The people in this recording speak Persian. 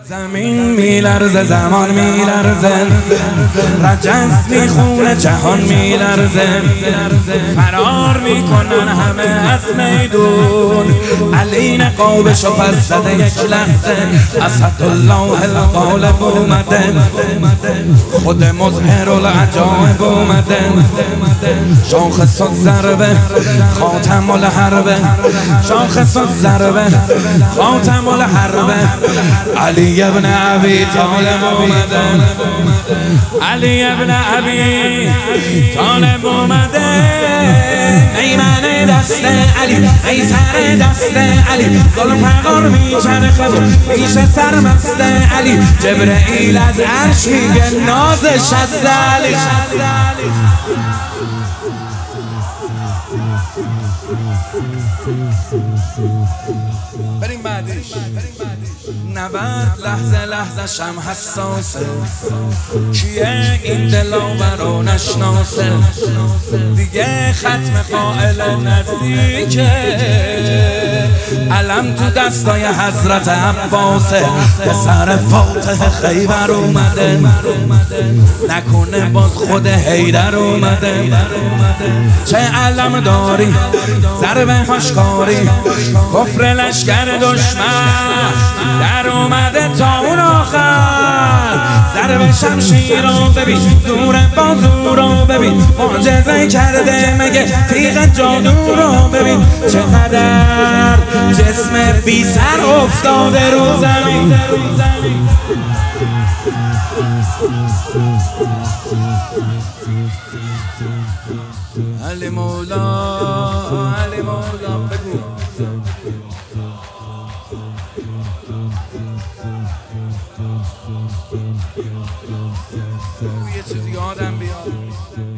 زمین میلرزه، زمان میلرزه، رجز میخونه، جهان میلرزه، فرار میکنن همه از میدون. علی نقابشو پس زده یک لحظه، اسدالله الغالب اومده، خود مظهر العجایب اومده. شاخص الضربه خاتم الحربه، شاخص الضربه خاتم الحربه. علی ابن ابی طالب اومده، علی ابن ابی طالب اومده. ایمن دست علی، ای سر دست علی، ذوالفقار میچرخه و پیش سرمست علی. جبرئیل از عرش میگه نازش از علی. بریم بعدش. نبرد لحظه لحظه شم حساسه، کیه این دلاور رو نشناسه؟ دیگه ختم قائل نزدیکه، علم تو دستای حضرت عباسه. پسر فاتح خیبر اومده، نکنه باز خود حیدر اومده. چه علم داری ضرب هاشکاری، کفر لشکر دشمن در اومده تا اون آخر. ضرب شمشیر رو ببین، زور بازو رو ببین، معجزه کرده مگه تیغ جادو رو ببین. چقدر جسم بی سر افتاده رو زمین. علی مولا، علی مولا بگو. یه چیزی یادم بیاد.